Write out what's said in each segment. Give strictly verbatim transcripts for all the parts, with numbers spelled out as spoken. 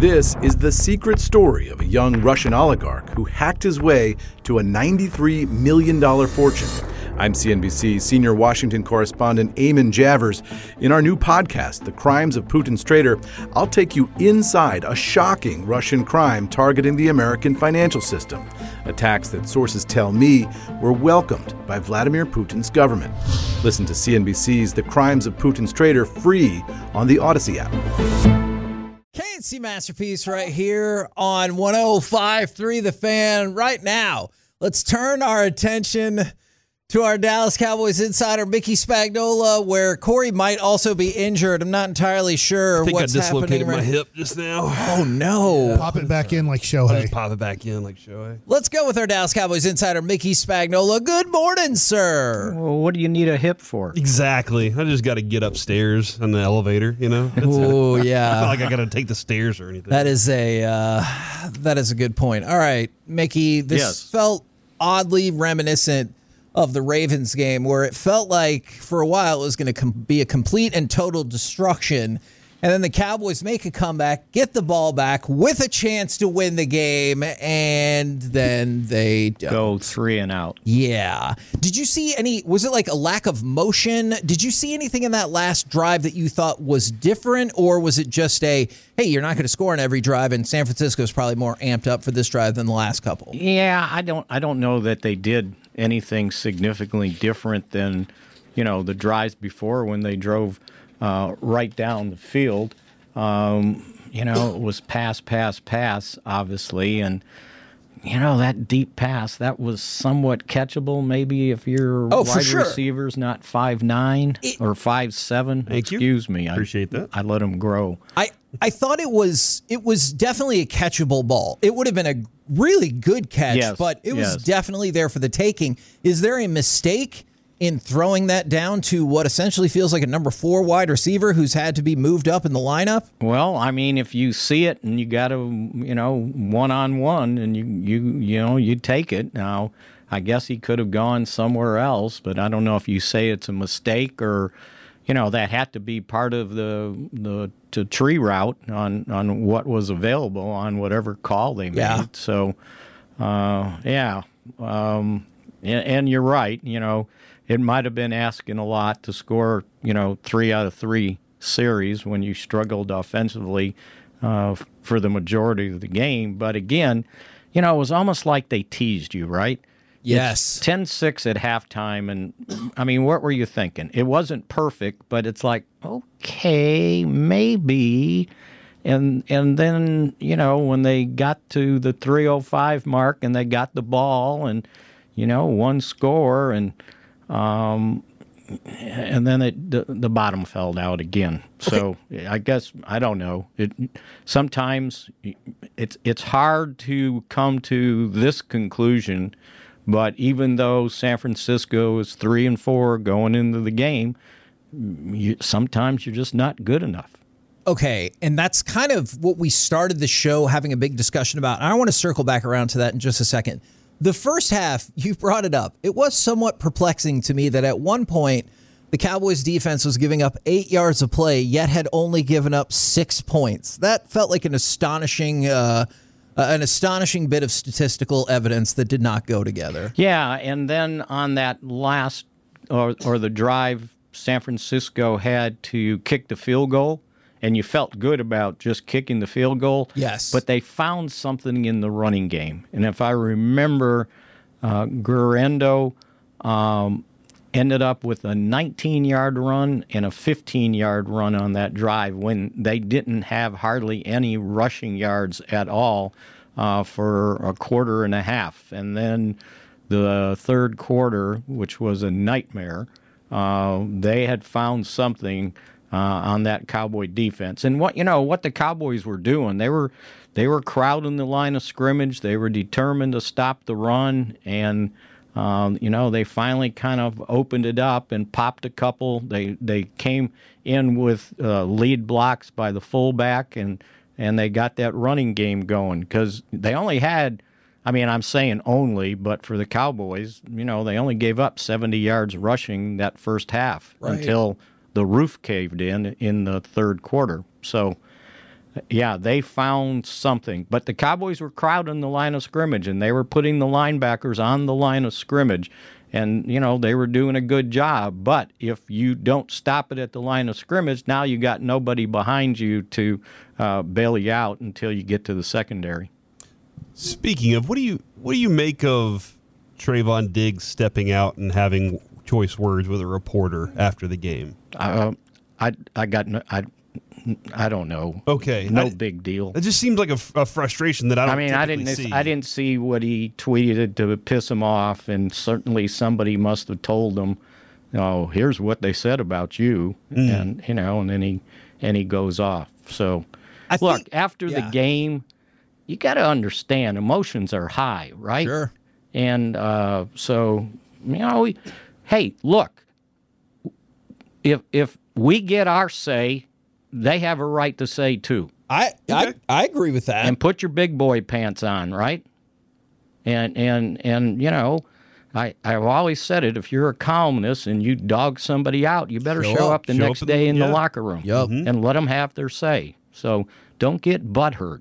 This is the secret story of a young Russian oligarch who hacked his way to a ninety-three million dollars fortune. I'm C N B C senior Washington correspondent Eamon Javers. In our new podcast, The Crimes of Putin's Traitor, I'll take you inside a shocking Russian crime targeting the American financial system. Attacks that sources tell me were welcomed by Vladimir Putin's government. Listen to C N B C's The Crimes of Putin's Traitor free on the Odyssey app. K and C Masterpiece right here on one oh five point three The Fan. Right now, let's turn our attention to our Dallas Cowboys insider, Mickey Spagnola, where Corey might also be injured. I'm not entirely sure I think what's I dislocated happening. my Right. hip just now. Oh, no. Yeah. Pop it back in like I'll Shohei. just pop it back in like Shohei. Let's go with our Dallas Cowboys insider, Mickey Spagnola. Good morning, sir. Well, what do you need a hip for? Exactly. I just got to get upstairs on the elevator, you know? That's Oh, it. yeah. I feel like I got to take the stairs or anything. That is a uh, that is a good point. All right, Mickey, this Yes. felt oddly reminiscent of the Ravens game, where it felt like for a while it was going to com- be a complete and total destruction. And then the Cowboys make a comeback, get the ball back with a chance to win the game, and then they don't. Go three and out. Yeah. Did you see any, was it like a lack of motion? Did you see anything in that last drive that you thought was different, or was it just a, hey, you're not going to score on every drive, and San Francisco's probably more amped up for this drive than the last couple? Yeah, I don't. I don't know that they did anything significantly different than, you know, the drives before when they drove uh, right down the field. Um, you know, it was pass, pass, pass, obviously, and you know that deep pass that was somewhat catchable. Maybe if your Oh, for wide sure. receiver's not five nine It- or five seven. Thank you. Excuse me. Appreciate I, that. I let him grow. I, I thought it was it was definitely a catchable ball. It would have been a really good catch, Yes, but it was yes. definitely there for the taking. Is there a mistake in throwing that down to what essentially feels like a number four wide receiver who's had to be moved up in the lineup? Well, I mean, if you see it and you got to, you know, one on one, and you you you know you take it. Now, I guess he could have gone somewhere else, but I don't know if you say it's a mistake or, you know, that had to be part of the the, the tree route on on what was available on whatever call they made. Yeah. So, uh, yeah, um, and, and you're right. You know, it might have been asking a lot to score, you know, three out of three series when you struggled offensively uh, f- for the majority of the game. But again, you know, it was almost like they teased you, right? Yes. ten six at halftime, and I mean, what were you thinking? It wasn't perfect, but it's like, okay, maybe. And and then, you know, when they got to the three oh five mark and they got the ball and, you know, one score, and um, and then it, the, the bottom fell out again. So I guess, I don't know. It sometimes it's it's hard to come to this conclusion. But even though San Francisco is three and four going into the game, you, sometimes you're just not good enough. Okay, and that's kind of what we started the show having a big discussion about. And I want to circle back around to that in just a second. The first half, you brought it up. It was somewhat perplexing to me that at one point, the Cowboys defense was giving up eight yards of play, yet had only given up six points. That felt like an astonishing uh, uh, an astonishing bit of statistical evidence that did not go together. Yeah, and then on that last, or, or the drive, San Francisco had to kick the field goal, and you felt good about just kicking the field goal. Yes. But they found something in the running game. And if I remember, uh, Guerrero um, ended up with a nineteen-yard run and a fifteen-yard run on that drive when they didn't have hardly any rushing yards at all uh, for a quarter and a half. And then the third quarter, which was a nightmare, uh, they had found something uh, on that Cowboy defense. And what you know what the Cowboys were doing, they were they were crowding the line of scrimmage. They were determined to stop the run, and Um, you know, they finally kind of opened it up and popped a couple. They they came in with uh, lead blocks by the fullback, and and they got that running game going because they only had, I mean, I'm saying only, but for the Cowboys, you know, they only gave up seventy yards rushing that first half Right. until the roof caved in in the third quarter. So Yeah, they found something. But the Cowboys were crowding the line of scrimmage, and they were putting the linebackers on the line of scrimmage. And, you know, they were doing a good job. But if you don't stop it at the line of scrimmage, now you got nobody behind you to uh, bail you out until you get to the secondary. Speaking of, what do you what do you make of Trayvon Diggs stepping out and having choice words with a reporter after the game? Uh, I I got no, I I don't know. Okay, no I, big deal. It just seems like a, a frustration that I don't. I mean, I didn't. see. I didn't see what he tweeted to piss him off, and certainly somebody must have told him, "Oh, here's what they said about you," mm. and you know, and then he and he goes off. So, I look, think, after yeah. the game, you got to understand emotions are high, right? Sure. And uh, so, you know, we, hey, look, if if we get our say, they have a right to say too. I, okay. I I agree with that. And put your big boy pants on, right? And and and you know, I I've always said it. If you're a columnist and you dog somebody out, you better show, show up the show next up day in yeah. the locker room yep. and let them have their say. So don't get butthurt.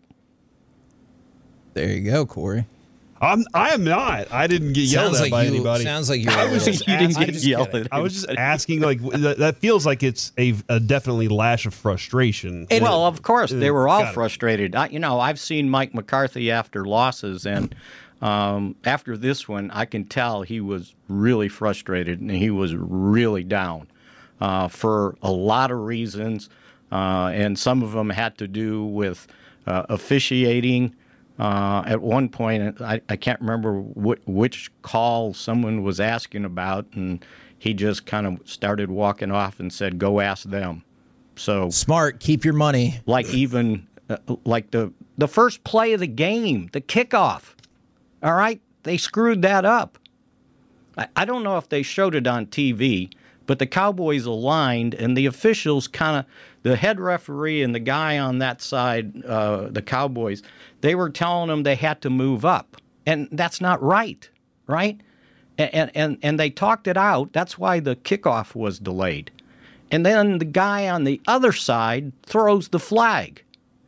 There you go, Corey. I'm, I am not. I didn't get yelled Sounds at like by you, anybody. Sounds like you're I a was little- just You didn't asking- get just yelled kidding. at I was just asking, like, that, that feels like it's a, a definitely lash of frustration. And well, of course, they were all Got it. frustrated. I, you know, I've seen Mike McCarthy after losses, and um, after this one, I can tell he was really frustrated and he was really down uh, for a lot of reasons, uh, and some of them had to do with uh, officiating. Uh, at one point, I, I can't remember wh- which call someone was asking about, and he just kind of started walking off and said, "Go ask them." So Smart. Keep your money. like even uh, like the the first play of the game, the kickoff. All right, they screwed that up. I, I don't know if they showed it on T V, but the Cowboys aligned, and the officials kind of, the head referee and the guy on that side, uh, the Cowboys, they were telling them they had to move up, and that's not right, right? And and and they talked it out. That's why the kickoff was delayed. And then the guy on the other side throws the flag.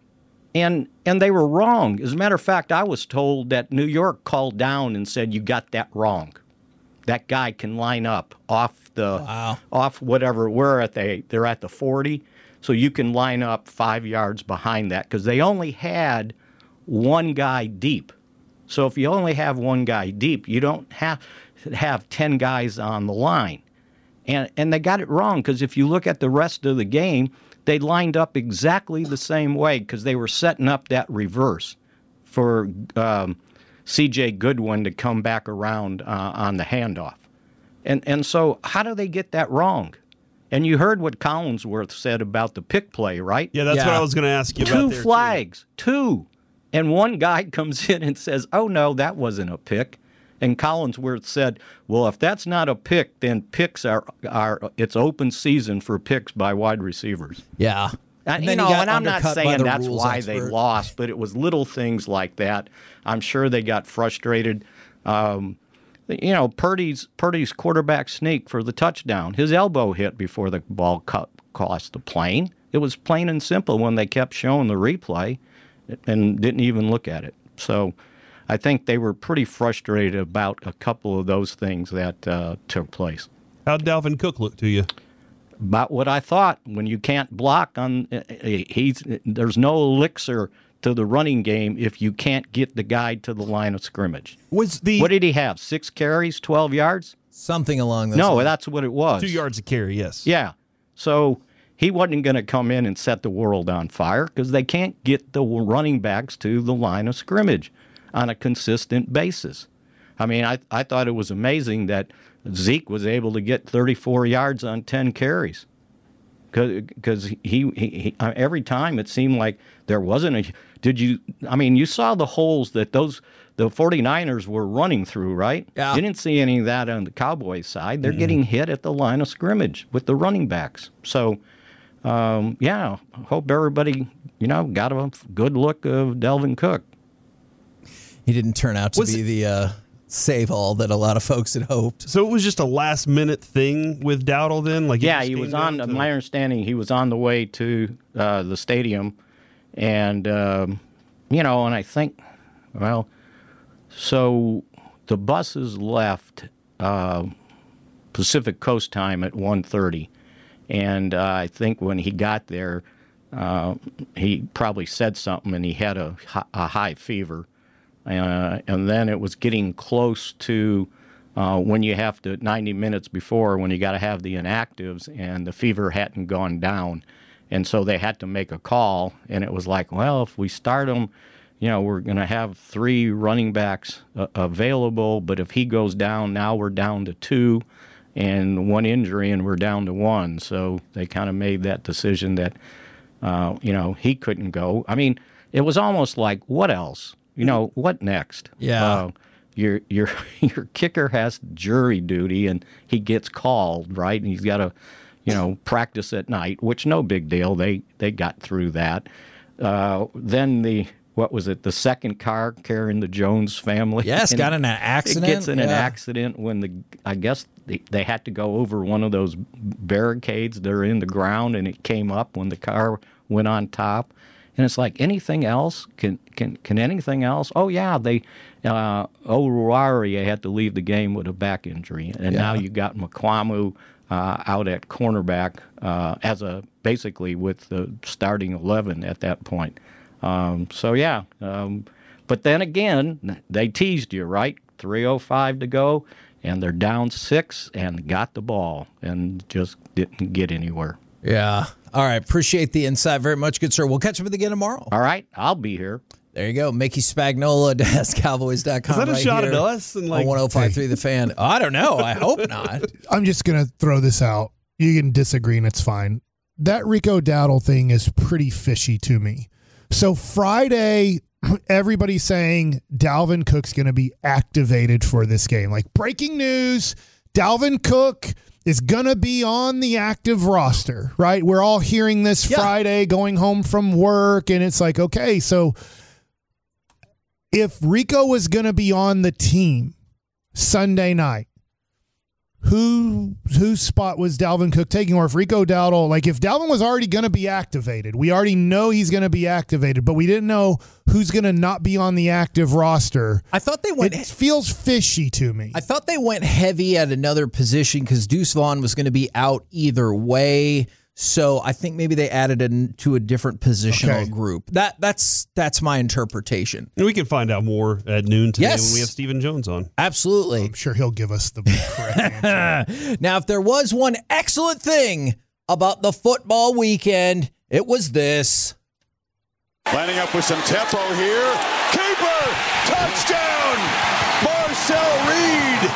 And and they were wrong. As a matter of fact, I was told that New York called down and said, "You got that wrong. That guy can line up off the Wow. off whatever we're at the they're at the forty, so you can line up five yards behind that because they only had one guy deep. So if you only have one guy deep, you don't have have ten guys on the line. And and they got it wrong because if you look at the rest of the game, they lined up exactly the same way because they were setting up that reverse for um, C J Goodwin to come back around uh, on the handoff. And and so how do they get that wrong? And you heard what Collinsworth said about the pick play, right? Yeah, that's Yeah. what I was going to ask you about. Two there, too. flags, two. And one guy comes in and says, "Oh, no, that wasn't a pick." And Collinsworth said, "Well, if that's not a pick, then picks are, are it's open season for picks by wide receivers." Yeah. And, And you then he know, got and I'm not undercut by saying the that's rules why they expert. lost, but it was little things like that. I'm sure they got frustrated. Um, you know, Purdy's Purdy's quarterback sneak for the touchdown. His elbow hit before the ball cut, crossed the plane. It was plain and simple when they kept showing the replay and didn't even look at it. So I think they were pretty frustrated about a couple of those things that uh, took place. How'd Dalvin Cook look to you? About what I thought. When you can't block on, he's there's no elixir to the running game if you can't get the guy to the line of scrimmage. Was the What did he have? Six carries, twelve yards? Something along those No, lines. that's what it was. two yards a carry? Yes. Yeah. So he wasn't going to come in and set the world on fire because they can't get the running backs to the line of scrimmage on a consistent basis. I mean, I I thought it was amazing that Zeke was able to get thirty-four yards on ten carries because he, he, he every time it seemed like there wasn't a did you I mean you saw the holes that those the 49ers were running through, right? Yeah. You didn't see any of that on the Cowboys side. They're mm-hmm. getting hit at the line of scrimmage with the running backs. So um, yeah, hope everybody, you know, got a good look of Dalvin Cook. He didn't turn out to Was be it- the uh, save all that a lot of folks had hoped. So it was just a last minute thing with Dowdle then? Like Yeah, just he came was down on. to- My understanding, he was on the way to uh, the stadium, And, um, you know, and I think, well, so the buses left uh, Pacific Coast time at one thirty. And uh, I think when he got there, uh, he probably said something and he had a, a high fever. Uh, and then it was getting close to uh, when you have to, ninety minutes before, when you got to have the inactives, and the fever hadn't gone down. And so they had to make a call, and it was like, well, if we start him, you know, we're going to have three running backs uh, available, but if he goes down, now we're down to two. And one injury, and we're down to one. So they kind of made that decision that, uh, you know, he couldn't go. I mean, it was almost like, what else? You know, what next? Yeah. Uh, your your your kicker has jury duty, and he gets called, right? And he's got to, you know, practice at night, which no big deal. They they got through that. Uh, then the what was it? The second car carrying the Jones family. Yes, and got in an accident. It gets in yeah. an accident when the I guess they, they had to go over one of those barricades that are in the ground, and it came up when the car went on top. And it's like, anything else? Can can can anything else? Oh yeah, they uh, Oruwari had to leave the game with a back injury, and Yeah. now you got Mukwamu uh, out at cornerback uh, as a basically with the starting eleven at that point. Um, so, yeah, um, but then again, they teased you, right? three oh five to go, and they're down six and got the ball and just didn't get anywhere. Yeah. All right. Appreciate the insight very much, good sir. We'll catch up again tomorrow. All right, I'll be here. There you go. Mickey Spagnola, Dallas Cowboys dot com. Is that a right shot here at us? And like, on one oh five point three The Fan. I don't know. I hope not. I'm just going to throw this out. You can disagree, and it's fine. That Rico Dowdle thing is pretty fishy to me. So Friday, everybody's saying Dalvin Cook's going to be activated for this game. Like, breaking news, Dalvin Cook is going to be on the active roster, right? We're all hearing this Yeah. Friday going home from work, and it's like, okay, so if Rico was going to be on the team Sunday night, who whose spot was Dalvin Cook taking? Or if Rico Dowdle, like if Dalvin was already going to be activated, we already know he's going to be activated, but we didn't know who's going to not be on the active roster. I thought they went. It feels fishy to me. I thought they went heavy at another position because Deuce Vaughn was going to be out either way. So I think maybe they added it to a different positional Okay. group. That that's that's my interpretation. And we can find out more at noon today Yes. when we have Stephen Jones on. Absolutely. I'm sure he'll give us the correct answer. Now, if there was one excellent thing about the football weekend, it was this. Lining up with some tempo here. Keeper! Touchdown! Marcel Reed!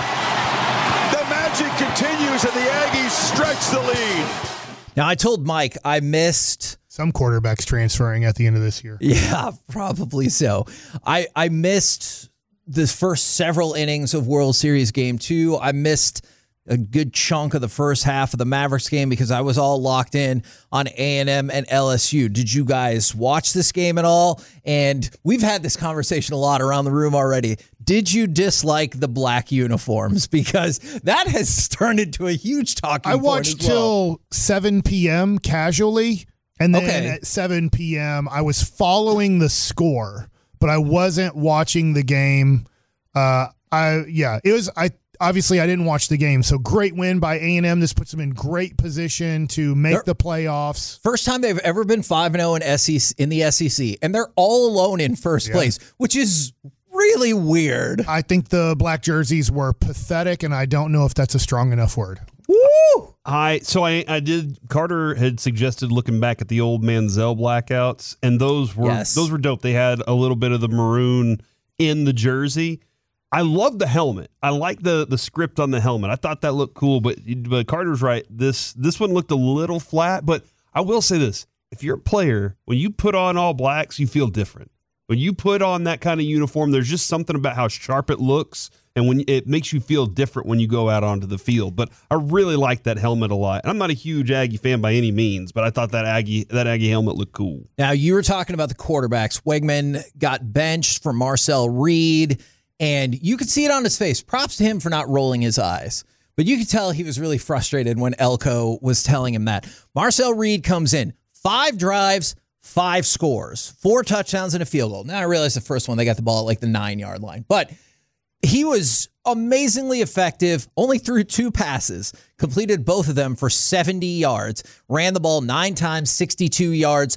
The magic continues and the Aggies stretch the lead. Now, I told Mike I missed. Some quarterbacks transferring at the end of this year. Yeah, probably so. I, I missed the first several innings of World Series Game two. I missed a good chunk of the first half of the Mavericks game because I was all locked in on A and M and L S U. Did you guys watch this game at all? And we've had this conversation a lot around the room already. Did you dislike the black uniforms? Because that has turned into a huge talking I point watched as well. till seven p.m. casually, and then Okay. at seven p.m. I was following the score, but I wasn't watching the game. Uh, I yeah, it was I. Obviously, I didn't watch the game, so great win by A and M. This puts them in great position to make They're- the playoffs. First time they've ever been five and oh in S E C in the S E C, and they're all alone in first Yeah. place, which is really weird. I think the black jerseys were pathetic, and I don't know if that's a strong enough word. Woo! I so I, I did. Carter had suggested looking back at the old Manziel blackouts, and those were Yes. those were dope. They had a little bit of the maroon in the jersey. I love the helmet. I like the the script on the helmet. I thought that looked cool, but but Carter's right. This this one looked a little flat, but I will say this: if you're a player, when you put on all blacks, you feel different. When you put on that kind of uniform, there's just something about how sharp it looks, and when it makes you feel different when you go out onto the field. But I really like that helmet a lot. And I'm not a huge Aggie fan by any means, but I thought that Aggie that Aggie helmet looked cool. Now, you were talking about the quarterbacks. Wegman got benched for Marcel Reed, and you could see it on his face. Props to him for not rolling his eyes. But you could tell he was really frustrated when Elko was telling him that. Marcel Reed comes in, five drives, five scores, four touchdowns and a field goal. Now I realize the first one, they got the ball at like the nine-yard line. But he was amazingly effective, only threw two passes, completed both of them for seventy yards, ran the ball nine times, sixty-two yards,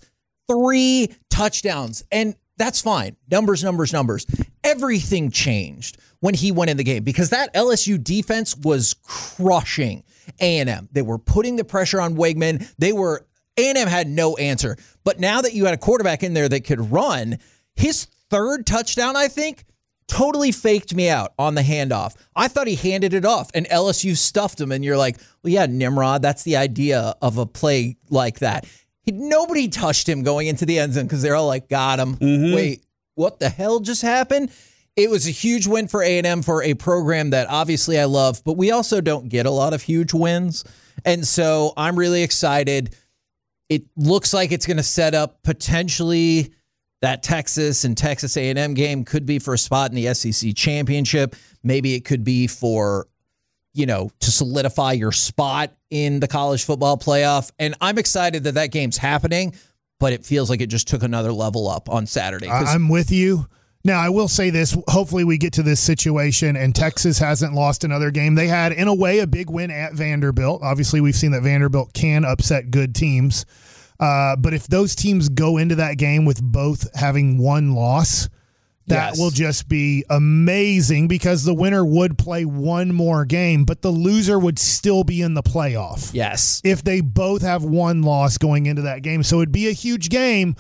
three touchdowns. And that's fine. Numbers, numbers, numbers. Everything changed when he went in the game because that L S U defense was crushing A and M. They were putting the pressure on Weigman. They were, A and M had no answer. But now that you had a quarterback in there that could run, his third touchdown, I think, totally faked me out on the handoff. I thought he handed it off and L S U stuffed him. And you're like, well, yeah, Nimrod, that's the idea of a play like that. He, nobody touched him going into the end zone because they're all like, got him. Mm-hmm. Wait, what the hell just happened? It was a huge win for A and M for a program that obviously I love, but we also don't get a lot of huge wins. And so I'm really excited. It looks like it's going to set up potentially that Texas and Texas A and M game could be for a spot in the S E C championship. Maybe it could be for, you know, to solidify your spot in the college football playoff. And I'm excited that that game's happening, but it feels like it just took another level up on Saturday. I'm with you. Now, I will say this. Hopefully we get to this situation and Texas hasn't lost another game. They had, in a way, a big win at Vanderbilt. Obviously, we've seen that Vanderbilt can upset good teams. Uh, but if those teams go into that game with both having one loss, that yes. will just be amazing because the winner would play one more game, but the loser would still be in the playoff. Yes. If they both have one loss going into that game. So it'd be a huge game,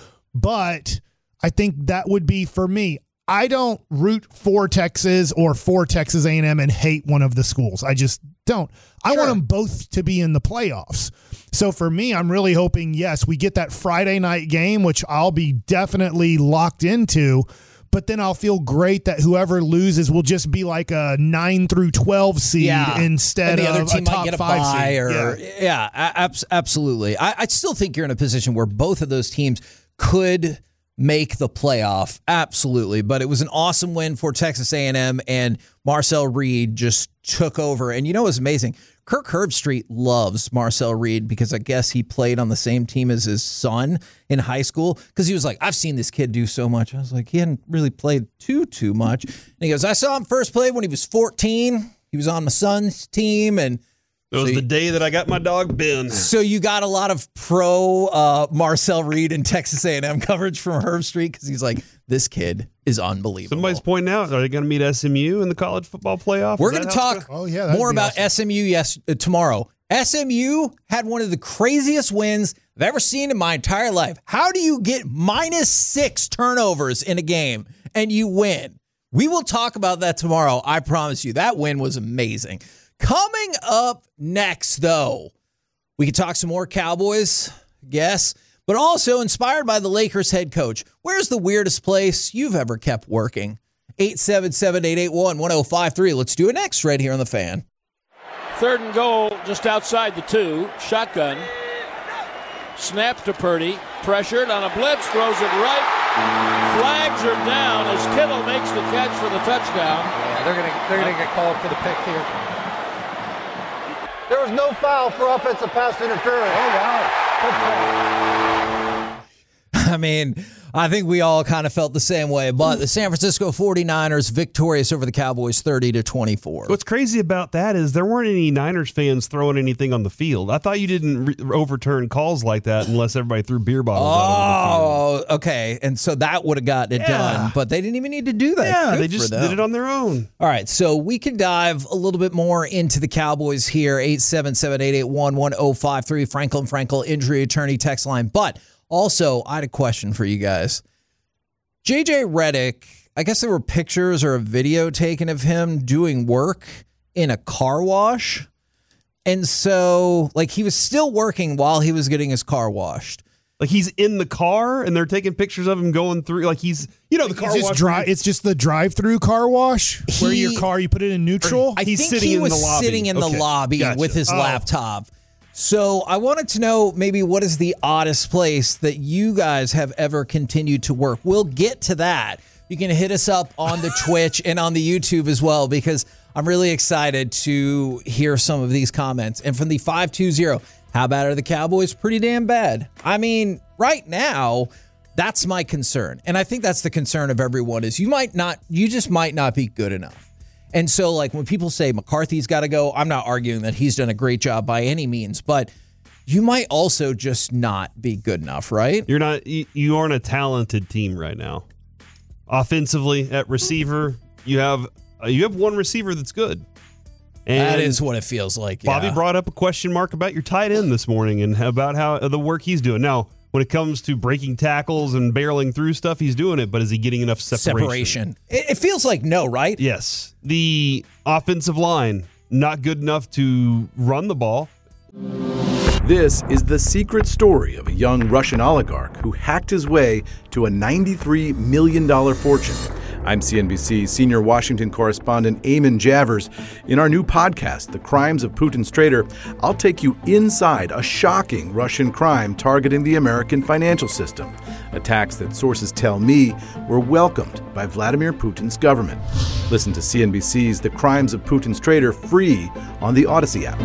but I think that would be, for me, I don't root for Texas or for Texas A and M and hate one of the schools. I just don't. I Sure. want them both to be in the playoffs. So for me, I'm really hoping, yes, we get that Friday night game, which I'll be definitely locked into, but then I'll feel great that whoever loses will just be like a nine through twelve seed Yeah. instead and the other of team a top might get a five bye seed. or yeah. yeah, a- abs- absolutely. I, I still think you're in a position where both of those teams could make the playoff, absolutely. But it was an awesome win for Texas A and M, and Marcel Reed just took over. And you know what's amazing? Kirk Herbstreit loves Marcel Reed because I guess he played on the same team as his son in high school because he was like, I've seen this kid do so much. I was like, he hadn't really played too, too much. And he goes, I saw him first play when he was fourteen. He was on my son's team, and It was so the you, day that I got my dog Ben. So you got a lot of pro uh, Marcel Reed and Texas A and M coverage from Herbstreit because he's like, this kid is unbelievable. Somebody's pointing out, are they going to meet S M U in the college football playoff? We're Is going to that how it's talk Oh, yeah, that'd more be about awesome. S M U yes uh, tomorrow. S M U had one of the craziest wins I've ever seen in my entire life. How do you get minus six turnovers in a game and you win? We will talk about that tomorrow. I promise you. That win was amazing. Coming up next, though, we can talk some more Cowboys, yes, but also inspired by the Lakers head coach. Where's the weirdest place you've ever kept working? eight seven seven, eight eight one, one oh five three. Let's do it next right here on The Fan. Third and goal just outside the two. Shotgun. Snap to Purdy. Pressured on a blitz. Throws it right. Flags are down as Kittle makes the catch for the touchdown. Yeah, they're gonna they're gonna get called for the pick here. There was no foul for offensive pass interference. Oh wow. I mean, I think we all kind of felt the same way, but the San Francisco forty-niners victorious over the Cowboys thirty to twenty-four. What's crazy about that is there weren't any Niners fans throwing anything on the field. I thought you didn't re- overturn calls like that unless everybody threw beer bottles out on the field. Oh, okay. And so that would have gotten it Yeah. done, but they didn't even need to do that. Yeah, Good they for just them. did it on their own. All right, so we can dive a little bit more into the Cowboys here. eight seven seven, eight eight one, one oh five three, Franklin Frankel injury attorney text line. But also, I had a question for you guys. J J Redick, I guess there were pictures or a video taken of him doing work in a car wash. And so, like, he was still working while he was getting his car washed. Like he's in the car and they're taking pictures of him going through. Like he's, you know, the car It's just wash. dry. It's just the drive-through car wash where He- your car you put it in neutral. I He's think sitting he in was the lobby. sitting in Okay, the lobby gotcha. with his Oh. laptop. So I wanted to know maybe what is the oddest place that you guys have ever continued to work. We'll get to that. You can hit us up on the Twitch and on the YouTube as well because I'm really excited to hear some of these comments. And from the five two zero, How bad are the Cowboys? Pretty damn bad. I mean, right now, that's my concern. And I think that's the concern of everyone is you might not, you just might not be good enough. And so, like, when people say McCarthy's got to go, I'm not arguing that he's done a great job by any means, but you might also just not be good enough, right? You're not, you, you aren't a talented team right now. Offensively, at receiver, you have uh, you have one receiver that's good. And that is what it feels like. Bobby yeah. brought up a question mark about your tight end this morning and about how the work he's doing. Now, when it comes to breaking tackles and barreling through stuff, he's doing it, but is he getting enough separation? Separation. It, it feels like no, right? Yes. The offensive line, not good enough to run the ball. This is the secret story of a young Russian oligarch who hacked his way to a ninety-three million dollars fortune. I'm C N B C senior Washington correspondent Eamon Javers. In our new podcast, The Crimes of Putin's Traitor, I'll take you inside a shocking Russian crime targeting the American financial system. Attacks that sources tell me were welcomed by Vladimir Putin's government. Listen to C N B C's The Crimes of Putin's Traitor free on the Odyssey app.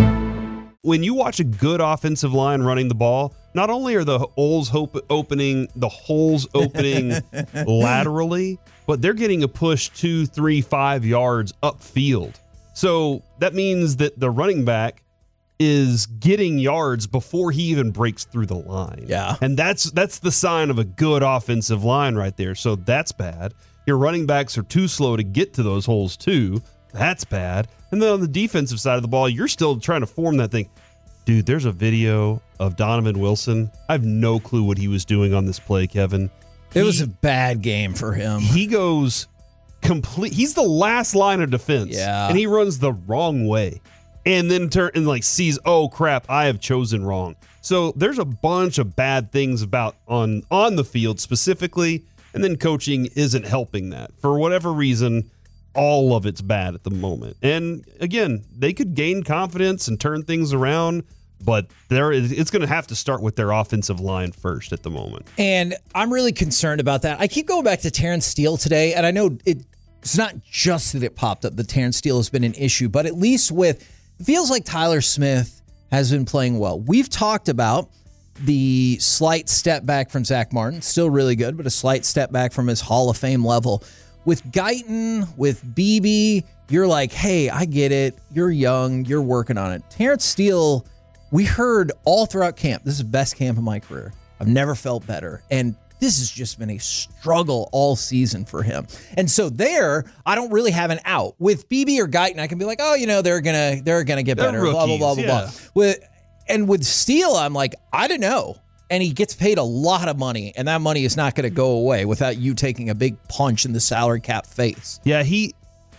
When you watch a good offensive line running the ball, not only are the holes opening, the holes opening laterally, but they're getting a push two, three, five yards upfield. So that means that the running back is getting yards before he even breaks through the line. Yeah. And that's that's the sign of a good offensive line right there. So that's bad. Your running backs are too slow to get to those holes too. That's bad. And then on the defensive side of the ball, you're still trying to form that thing. Dude, there's a video of Donovan Wilson. I have no clue what he was doing on this play, Kevin. It he, was a bad game for him. He goes complete. He's the last line of defense. Yeah. And he runs the wrong way. And then turn and like sees, oh crap, I have chosen wrong. So there's a bunch of bad things about on on the field specifically, and then coaching isn't helping that. For whatever reason, all of it's bad at the moment. And again, they could gain confidence and turn things around, but there is, it's going to have to start with their offensive line first at the moment. And I'm really concerned about that. I keep going back to Terrence Steele today, and I know it, it's not just that it popped up that Terrence Steele has been an issue, but at least with, it feels like Tyler Smith has been playing well. We've talked about the slight step back from Zach Martin, still really good, but a slight step back from his Hall of Fame level. With Guyton, with Beebe, you're like, hey, I get it. You're young. You're working on it. Terrence Steele, we heard all throughout camp, this is the best camp of my career. I've never felt better. And this has just been a struggle all season for him. And so there, I don't really have an out. With Beebe or Guyton, I can be like, oh, you know, they're gonna they're gonna get They're better. rookies, blah, blah, blah, blah, yeah. blah. With and with Steele, I'm like, I don't know. And he gets paid a lot of money, and that money is not going to go away without you taking a big punch in the salary cap face. Yeah, he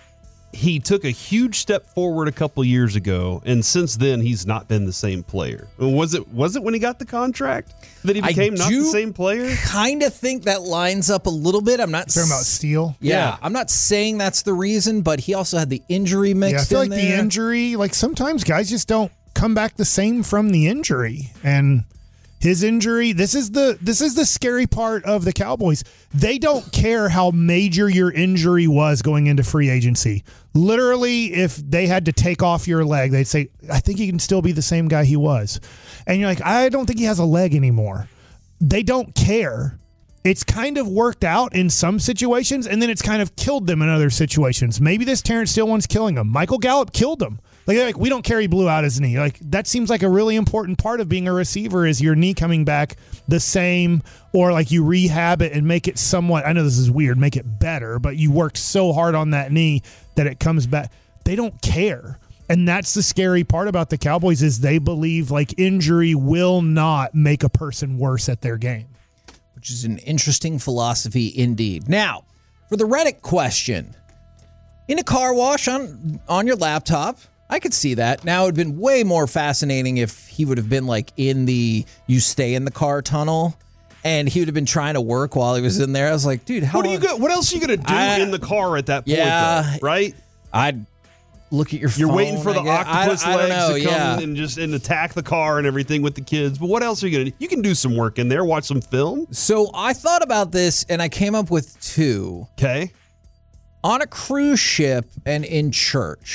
he took a huge step forward a couple years ago, and since then he's not been the same player. Was it was it when he got the contract that he became not the same player? Kind of think that lines up a little bit. I'm not Talking about Steele. Yeah, Yeah. I'm not saying that's the reason, but he also had the injury mixed Yeah, I feel in like there. the injury, like sometimes guys just don't come back the same from the injury. And his injury, this is the this is the scary part of the Cowboys. They don't care how major your injury was going into free agency. Literally, if they had to take off your leg, they'd say, I think he can still be the same guy he was. And you're like, I don't think he has a leg anymore. They don't care. It's kind of worked out in some situations, and then it's kind of killed them in other situations. Maybe this Terrence Steele one's killing him. Michael Gallup killed him. Like, they're like, we don't care he blew out his knee. Like, that seems like a really important part of being a receiver is your knee coming back the same, or like you rehab it and make it somewhat, I know this is weird, make it better, but you worked so hard on that knee that it comes back. They don't care. And that's the scary part about the Cowboys is they believe like injury will not make a person worse at their game. Which is an interesting philosophy indeed. Now, for the Reddit question, in a car wash on on your laptop, I could see that. Now, it would have been way more fascinating if he would have been like in the you stay in the car tunnel and he would have been trying to work while he was in there. I was like, dude, how What are you go, What else are you going to do I- in the car at that point, Yeah. though, right? I'd look at your phone. You're waiting for the I guess. octopus I, I don't legs know, to come yeah. and just and attack the car and everything with the kids. But what else are you going to do? You can do some work in there, watch some film. So I thought about this and I came up with two. Okay. On a cruise ship and in church,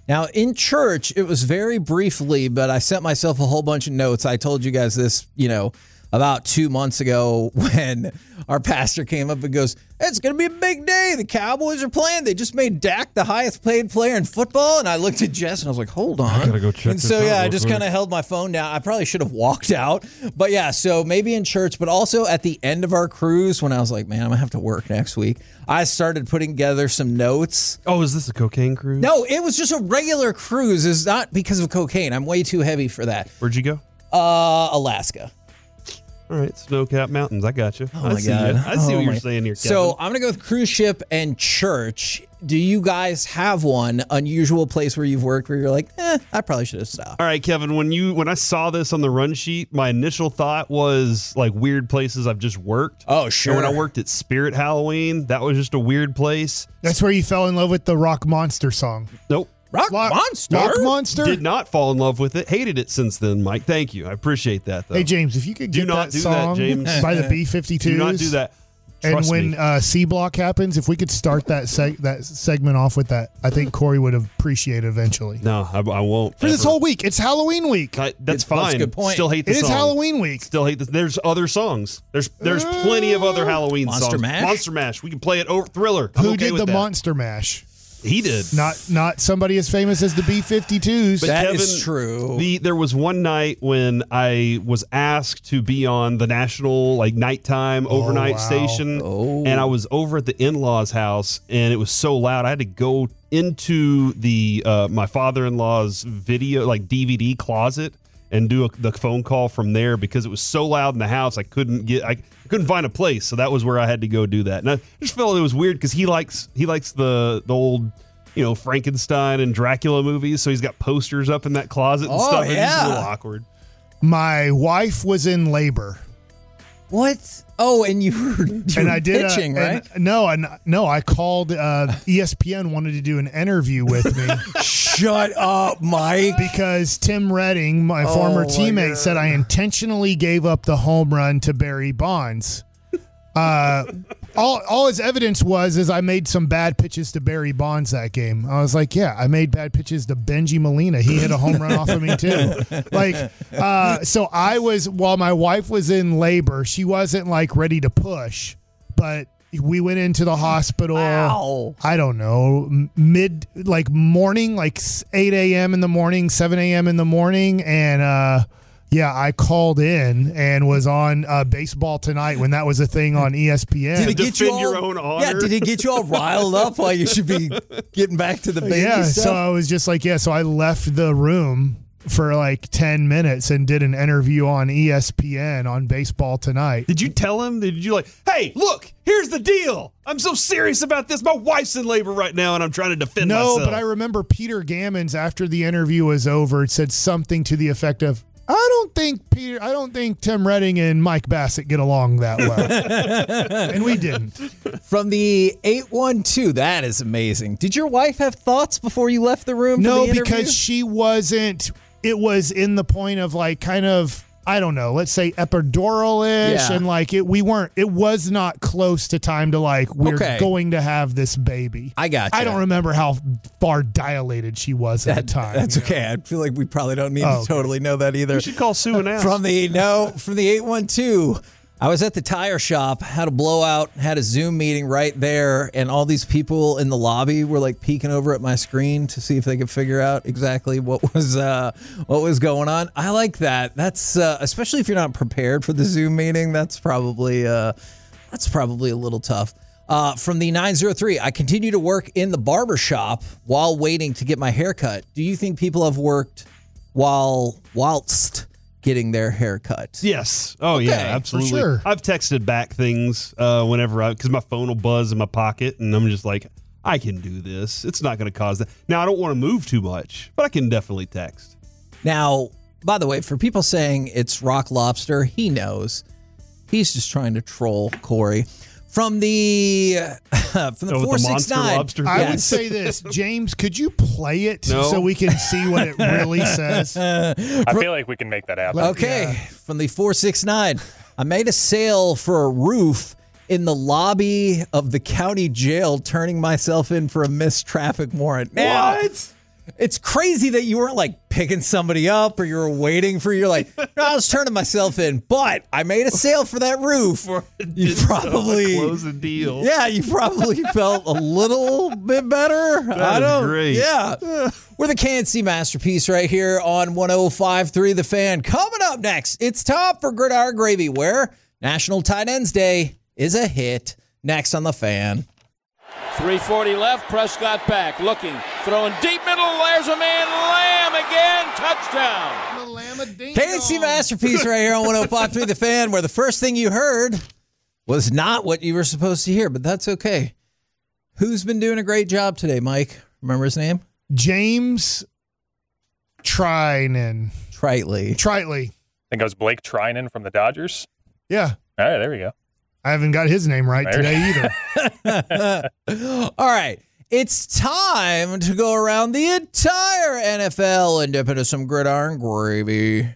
Now, in church, it was very briefly, but I sent myself a whole bunch of notes. I told you guys this, you know, about two months ago when our pastor came up and goes, it's going to be a big day. The Cowboys are playing. They just made Dak the highest paid player in football. And I looked at Jess and I was like, hold on. I gotta go check and this so, out yeah, I real just quick. kind of held my phone down. I probably should have walked out. But yeah, so maybe in church, but also at the end of our cruise when I was like, man, I'm going to have to work next week. I started putting together some notes. Oh, is this a cocaine cruise? No, it was just a regular cruise. It's not because of cocaine. I'm way too heavy for that. Where'd you go? Uh, Alaska. All right, snow-capped mountains. I got you. Oh I my see God. you. I see Oh what you're my- saying here, Kevin. So I'm going to go with cruise ship and church. Do you guys have one unusual place where you've worked where you're like, eh, I probably should have stopped? All right, Kevin, when you when I saw this on the run sheet, my initial thought was like weird places I've just worked. Oh, sure. And when I worked at Spirit Halloween, that was just a weird place. That's where you fell in love with the Rock Monster song. Nope. Rock Rock Monster? Rock Monster? Did not fall in love with it. Hated it since then, Mike. Thank you. I appreciate that, though. Hey, James, if you could Do get not that do that, song James. by the B fifty-twos. Do not do that. And Trust when me. uh, C Block happens, if we could start that seg- that segment off with that, I think Corey would appreciate it eventually. No, I, I won't. For this ever. whole week, it's Halloween week. I, that's It's- fine. that's a good point. Still hate the It is song. Halloween week. Still hate this. There's other songs. There's there's plenty of other Halloween Monster songs. Mash? Monster Mash. We can play it over Thriller. I'm Who okay did with the that. Monster Mash? He did. Not not somebody as famous as the B fifty-twos. But That Kevin, is true. The there was one night when I was asked to be on the national like nighttime overnight wow. station, Oh. and I was over at the in-laws' house, and it was so loud I had to go into the uh, my father-in-law's video like D V D closet and do a, the phone call from there because it was so loud in the house I couldn't get I couldn't find a place, so that was where I had to go do that. And I just felt it was weird because he likes he likes the the old, you know, Frankenstein and Dracula movies, so he's got posters up in that closet and Oh, stuff. It's just a yeah. little awkward. My wife was in labor. What? Oh, and you were, you and were I did a- pitching, and- right? no, and no, I called uh, E S P N wanted to do an interview with me Shut up, Mike. because Tim Redding, my Oh, former my teammate, God. said I intentionally gave up the home run to Barry Bonds. Uh, all all his evidence was is I made some bad pitches to Barry Bonds that game. I was like, yeah, I made bad pitches to Benji Molina. He hit a home run off of me too. Like, uh, so I was while my wife was in labor, she wasn't like ready to push, but we went into the hospital. Wow. I don't know, m- mid like morning, like eight a.m. in the morning, seven a.m. in the morning, and uh, yeah, I called in and was on uh, Baseball Tonight when that was a thing on E S P N. Did it get you defend all, your own honor? Yeah, did it get you all riled up while you should be getting back to the baby yeah, stuff? so I was just like, yeah, so I left the room for like ten minutes and did an interview on E S P N on Baseball Tonight. Did you tell him? Did you like, hey, look, here's the deal. I'm so serious about this. My wife's in labor right now, and I'm trying to defend No, myself. but I remember Peter Gammons after the interview was over said something to the effect of, I don't think Peter, I don't think Tim Redding and Mike Bassett get along that well. And we didn't. From the eight one two, that is amazing. Did your wife have thoughts before you left the room? for No, the interview? because she wasn't, it was in the point of like kind of, I don't know, let's say epidural-ish. Yeah. And like it, we weren't, it was not close to time to like, we're Okay. going to have this baby. I got I you. don't remember how far dilated she was at That- the time. That's you know? okay. I feel like we probably don't need Oh, to totally know that either. you should call Sue and ask. From the no, from the eight one two, I was at the tire shop, had a blowout, had a Zoom meeting right there, and all these people in the lobby were like peeking over at my screen to see if they could figure out exactly what was uh, what was going on. I like that. That's uh, especially if you're not prepared for the Zoom meeting. That's probably uh, that's probably a little tough. Uh, from the nine zero three, I continue to work in the barber shop while waiting to get my hair cut. Do you think people have worked while whilst getting their hair cut? Yes. Oh, yeah, Okay, for absolutely. sure. I've texted back things uh, whenever I, because my phone will buzz in my pocket, and I'm just like, I can do this. It's not going to cause that. Now, I don't want to move too much, but I can definitely text. Now, by the way, for people saying it's Rock Lobster, he knows. He's just trying to troll Corey. From the from the Oh, with four the six monster nine, lobster? I Yes. would say this, James, could you play it No. so we can see what it really says? I feel like we can make that happen. Okay, Yeah. from the four six nine, I made a sale for a roof in the lobby of the county jail, turning myself in for a missed traffic warrant. Now, What? It's crazy that you weren't like picking somebody up or you were waiting for, you're like, no, I was turning myself in, but I made a sale for that roof. You probably close a deal. Yeah, you probably felt a little bit better. That I is don't. great. Yeah. We're the K N C Masterpiece right here on one oh five point three The Fan. Coming up next, it's time for Gridiron Gravy, where National Tight Ends Day is a hit. Next on The Fan. three forty left. Prescott back, looking, throwing deep middle. There's a man, Lamb again, touchdown. K N C Masterpiece right here on one oh five point three The Fan, where the first thing you heard was not what you were supposed to hear, but that's okay. Who's been doing a great job today, Mike? Remember his name? James Trinan. Tritley. Tritley. I think it was Blake Trinan from the Dodgers. Yeah. All right, there we go. I haven't got his name right There. today either. All right. It's time to go around the entire N F L and dip into some gridiron gravy.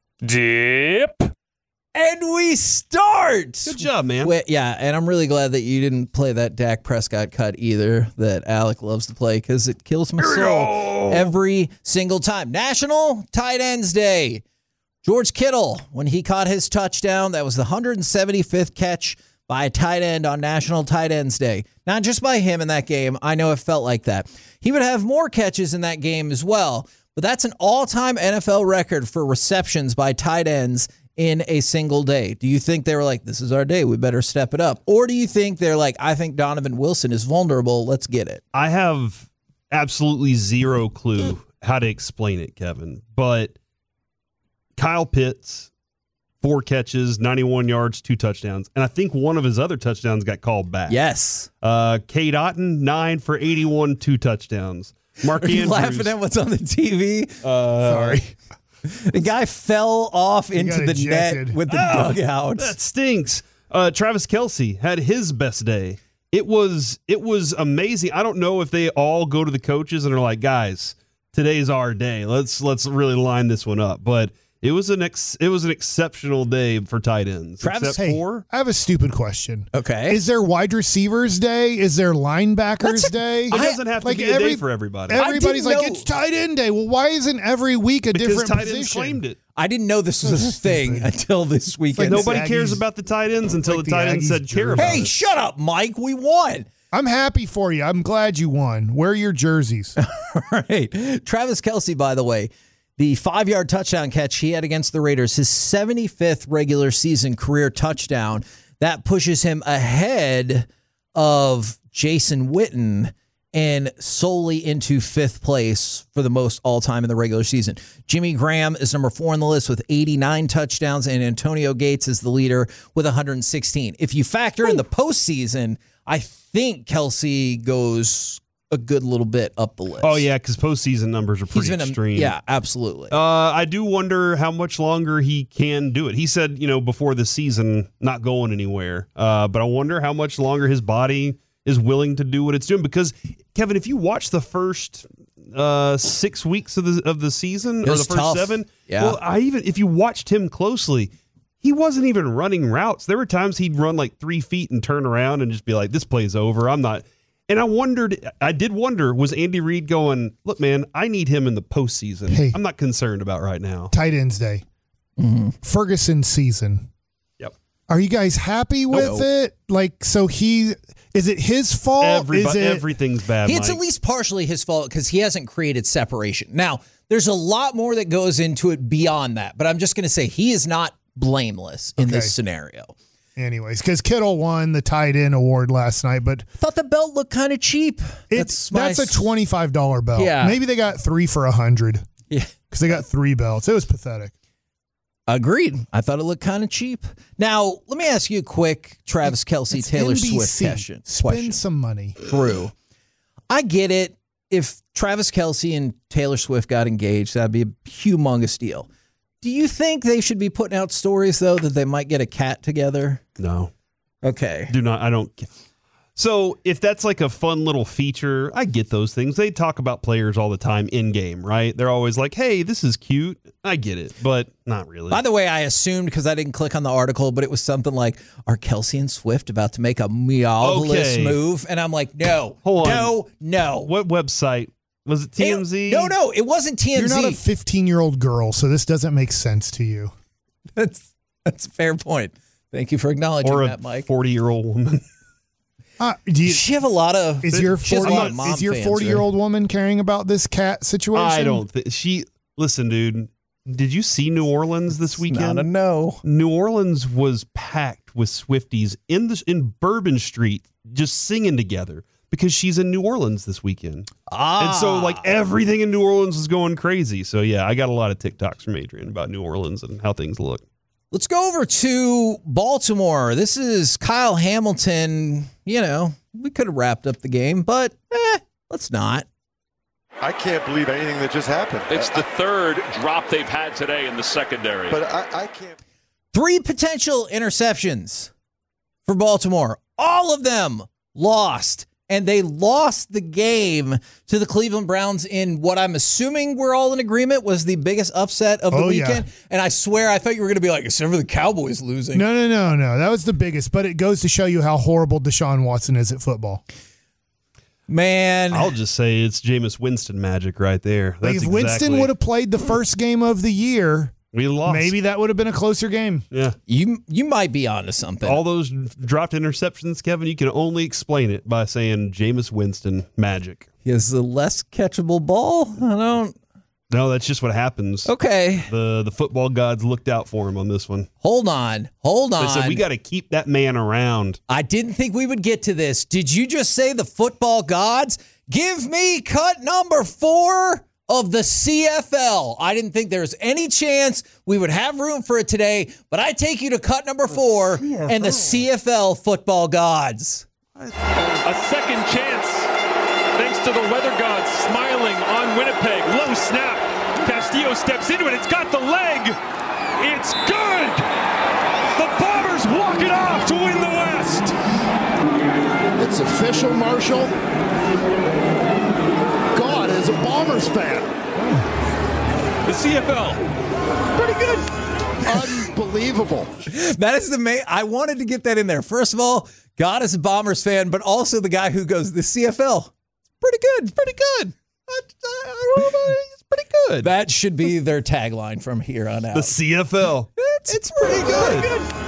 Dip. And we start. Good job, man. With, yeah, and I'm really glad that you didn't play that Dak Prescott cut either that Alec loves to play because it kills my soul every single time. National Tight Ends Day. George Kittle, when he caught his touchdown, that was the one hundred seventy-fifth catch by a tight end on National Tight Ends Day. Not just by him in that game. I know it felt like that. He would have more catches in that game as well, but that's an all-time N F L record for receptions by tight ends in a single day. Do you think they were like, this is our day, we better step it up? Or do you think they're like, I think Donovan Wilson is vulnerable, let's get it? I have absolutely zero clue how to explain it, Kevin, but Kyle Pitts, four catches, ninety-one yards, two touchdowns. And I think one of his other touchdowns got called back. Yes. Uh, Cade Otton, nine for eighty-one, two touchdowns. Mark Are you Andrews. laughing at what's on the T V? Uh, Sorry. The guy fell off into got the ejected. net with the Oh, dugout. That stinks. Uh, Travis Kelce had his best day. It was it was amazing. I don't know if they all go to the coaches and are like, guys, today's our day. Let's let's really line this one up. But it was an ex, it was an exceptional day for tight ends. Travis, except Hey, for I have a stupid question. Okay. Is there wide receivers day? Is there linebackers That's a- day? it doesn't have to like be a every- day for everybody. Everybody's I like, didn't it's know- tight end day. Well, why isn't every week a because different tight position? ends claimed it. I didn't know this was a thing until this weekend. like Nobody Aggies- cares about the tight ends until like the the tight ends Aggies said care about Hey, it. shut up, Mike. We won. I'm happy for you. I'm glad you won. Wear your jerseys. All right. Travis Kelce, by the way, the five-yard touchdown catch he had against the Raiders, his seventy-fifth regular season career touchdown, that pushes him ahead of Jason Witten and solely into fifth place for the most all-time in the regular season. Jimmy Graham is number four on the list with eighty-nine touchdowns, and Antonio Gates is the leader with one hundred sixteen. If you factor in the postseason, I think Kelce goes a good little bit up the list. Oh, yeah, because postseason numbers are He's pretty been a, extreme. yeah, absolutely. Uh, I do wonder how much longer he can do it. He said, you know, before the season, not going anywhere. Uh, but I wonder how much longer his body is willing to do what it's doing. Because, Kevin, if you watch the first uh, six weeks of the of the season, It or was the first tough. seven, Yeah. well, I even if you watched him closely, he wasn't even running routes. There were times he'd run like three feet and turn around and just be like, this play's over. I'm not. And I wondered, I did wonder, was Andy Reid going, look, man, I need him in the postseason. Hey. I'm not concerned about right now. Tight ends day. Ferguson season. Yep. Are you guys happy with Nope. it? Like, so he, is it his fault? Everybody, is it, everything's bad, It's Mike. at least partially his fault because he hasn't created separation. Now, there's a lot more that goes into it beyond that, but I'm just going to say he is not blameless in Okay. this scenario. anyways, because Kittle won the tight end award last night, but I thought the belt looked kind of cheap. it's my that's a s- twenty-five dollars belt. Yeah. Maybe they got three for a hundred Yeah. because they got three belts. It was pathetic. Agreed. I thought it looked kind of cheap. Now, let me ask you a quick Travis Kelce, It's Taylor N B Swift C. question. Spend question. some money. True. I get it. If Travis Kelce and Taylor Swift got engaged, that'd be a humongous deal. Do you think they should be putting out stories, though, that they might get a cat together? No. Okay. Do not. I don't. So if that's like a fun little feature, I get those things. They talk about players all the time in game, right? They're always like, "Hey, this is cute." I get it, but not really. By the way, I assumed because I didn't click on the article, but it was something like, "Are Kelce and Swift about to make a meowless Okay. move?" And I'm like, "No, Hold on. no, no." What website Was it T M Z? It, no, no, it wasn't T M Z. You're not a fifteen-year-old girl, so this doesn't make sense to you. That's that's a fair point. Thank you for acknowledging or a that, Mike. forty-year-old woman. Uh, do you, she have a lot of. Is your she has a lot of forty mom is your fans, forty-year-old right? woman caring about this cat situation? I don't think she. Listen, dude. Did you see New Orleans this weekend? Not a no. New Orleans was packed with Swifties in the in Bourbon Street, just singing together because she's in New Orleans this weekend. Ah, and so like everything in New Orleans is going crazy. So yeah, I got a lot of TikToks from Adrian about New Orleans and how things look. Let's go over to Baltimore. This is Kyle Hamilton. You know, we could have wrapped up the game, but eh, let's not. I can't believe anything that just happened. It's the third drop they've had today in the secondary. But I, I can't. Three potential interceptions for Baltimore. All of them lost. And they lost the game to the Cleveland Browns in what I'm assuming we're all in agreement was the biggest upset of the Oh, weekend. yeah. And I swear, I thought you were going to be like, except for the Cowboys losing. No, no, no, no. That was the biggest, but it goes to show you how horrible Deshaun Watson is at football. Man. I'll just say it's Jameis Winston magic right there. Like That's if Winston exactly- would have played the first game of the year, we lost. maybe that would have been a closer game. Yeah. You you might be onto something. All those dropped interceptions, Kevin, you can only explain it by saying Jameis Winston magic. He has a less catchable ball. I don't. No, that's just what happens. Okay. The the football gods looked out for him on this one. Hold on. Hold on. They said, we got to keep that man around. I didn't think we would get to this. Did you just say the football gods? Give me cut number four of the C F L. I didn't think there was any chance we would have room for it today, but I take you to cut number four and the C F L football gods. A second chance, thanks to the weather gods smiling on Winnipeg. Low snap. Castillo steps into it. It's got the leg. It's good. The Bombers walk it off to win the West. It's official, Marshall. God is a Bombers fan. The C F L. Pretty good. Unbelievable. That is the main. I wanted to get that in there. First of all, God is a Bombers fan, but also the guy who goes, the C F L. Pretty good. Pretty good. I, I don't know about it. It's pretty good. That should be their tagline from here on out. The C F L. It's, it's pretty good. Pretty good.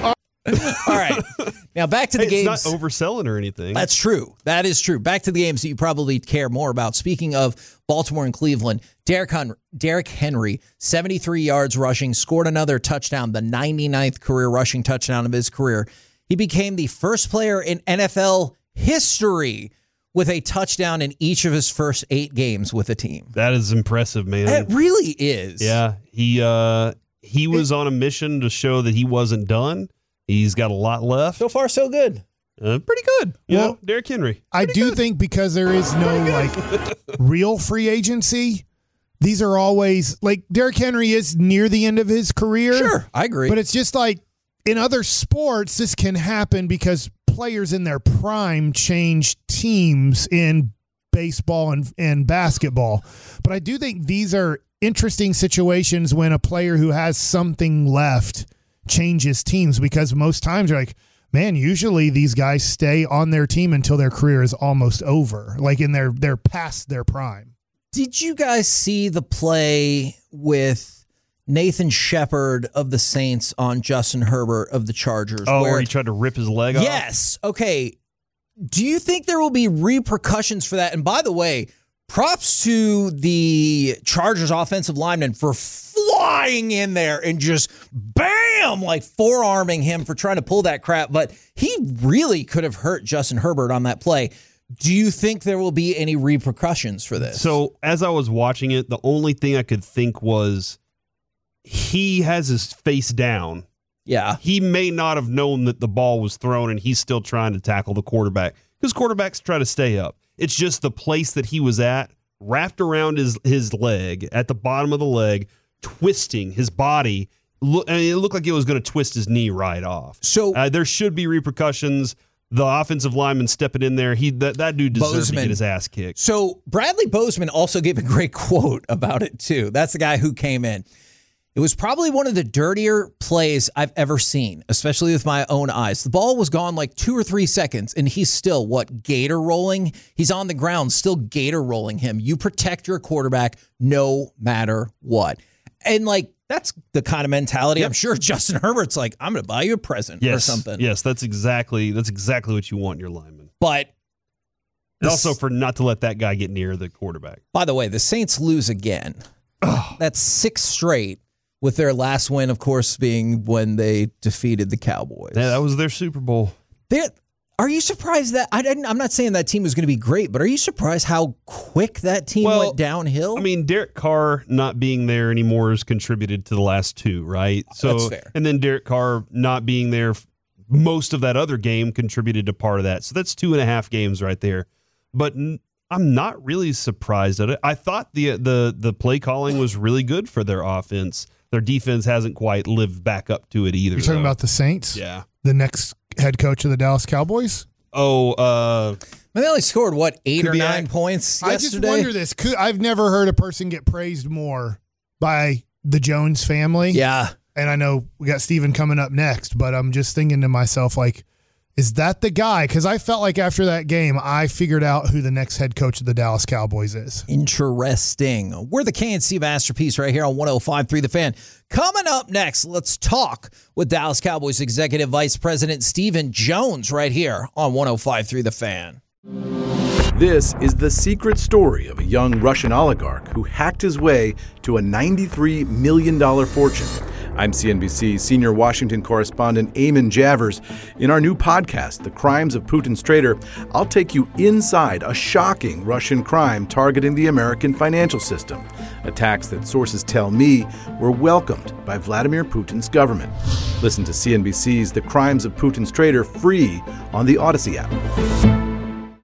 All right. Now back to the Hey, games. it's not overselling or anything. That's true. That is true. Back to the games that you probably care more about. Speaking of Baltimore and Cleveland, Derrick Henry, Derrick Henry, seventy-three yards rushing, scored another touchdown, the ninety-ninth career rushing touchdown of his career. He became the first player in N F L history with a touchdown in each of his first eight games with a team. That is impressive, man. It really is. Yeah. He uh he was on a mission to show that he wasn't done. He's got a lot left. So far, so good. Uh, pretty good. You Well, know, Derrick Henry. I do good. think because there is no like real free agency, these are always like Derrick Henry is near the end of his career. Sure, I agree. But it's just like in other sports, this can happen because players in their prime change teams in baseball and, and basketball. But I do think these are interesting situations when a player who has something left changes teams, because most times you're like, man, usually these guys stay on their team until their career is almost over, like in their they're past their prime. Did you guys see the play with Nathan Shepard of the Saints on Justin Herbert of the Chargers? Oh, where he tried to rip his leg off? Yes. Okay. Do you think there will be repercussions for that? And by the way, props to the Chargers offensive lineman for flying in there and just bam, like forearming him for trying to pull that crap. But he really could have hurt Justin Herbert on that play. Do you think there will be any repercussions for this? So as I was watching it, the only thing I could think was he has his face down. Yeah. He may not have known that the ball was thrown and he's still trying to tackle the quarterback because quarterbacks try to stay up. It's just the place that he was at, wrapped around his, his leg, at the bottom of the leg, twisting his body. Look, I mean, it looked like it was going to twist his knee right off. So uh, there should be repercussions. The offensive lineman stepping in there, he that, that dude deserved Bozeman. to get his ass kicked. So Bradley Bozeman also gave a great quote about it, too. That's the guy who came in. It was probably one of the dirtier plays I've ever seen, especially with my own eyes. The ball was gone like two or three seconds, and he's still, what, gator rolling? He's on the ground, still gator rolling him. You protect your quarterback no matter what. And, like, that's the kind of mentality. Yep. I'm sure Justin Herbert's like, I'm going to buy you a present yes. or something. Yes, that's exactly that's exactly what you want in your lineman. But and also for not to let that guy get near the quarterback. By the way, the Saints lose again. Oh. That's six straight. With their last win, of course, being when they defeated the Cowboys. Yeah, that was their Super Bowl. They're, are you surprised that I didn't? I'm not saying that team was going to be great, but are you surprised how quick that team well, went downhill? I mean, Derek Carr not being there anymore has contributed to the last two, right? So, That's fair. And then Derek Carr not being there most of that other game contributed to part of that. So that's two and a half games right there. But I'm not really surprised at it. I thought the the the play calling was really good for their offense. Their defense hasn't quite lived back up to it either. You're talking though. about the Saints? Yeah. The next head coach of the Dallas Cowboys? Oh, uh... They only scored, what, eight or Kubiak? nine points I yesterday? just wonder this. Could, I've never heard a person get praised more by the Jones family. Yeah. And I know we got Steven coming up next, but I'm just thinking to myself, like, is that the guy? Because I felt like after that game, I figured out who the next head coach of the Dallas Cowboys is. Interesting. We're the K N C Masterpiece right here on one oh five point three The Fan. Coming up next, let's talk with Dallas Cowboys Executive Vice President Stephen Jones right here on one oh five point three The Fan. This is the secret story of a young Russian oligarch who hacked his way to a ninety-three million dollars fortune. I'm C N B C senior Washington correspondent Eamon Javers. In our new podcast, The Crimes of Putin's Traitor, I'll take you inside a shocking Russian crime targeting the American financial system. Attacks that sources tell me were welcomed by Vladimir Putin's government. Listen to C N B C's The Crimes of Putin's Traitor free on the Odyssey app.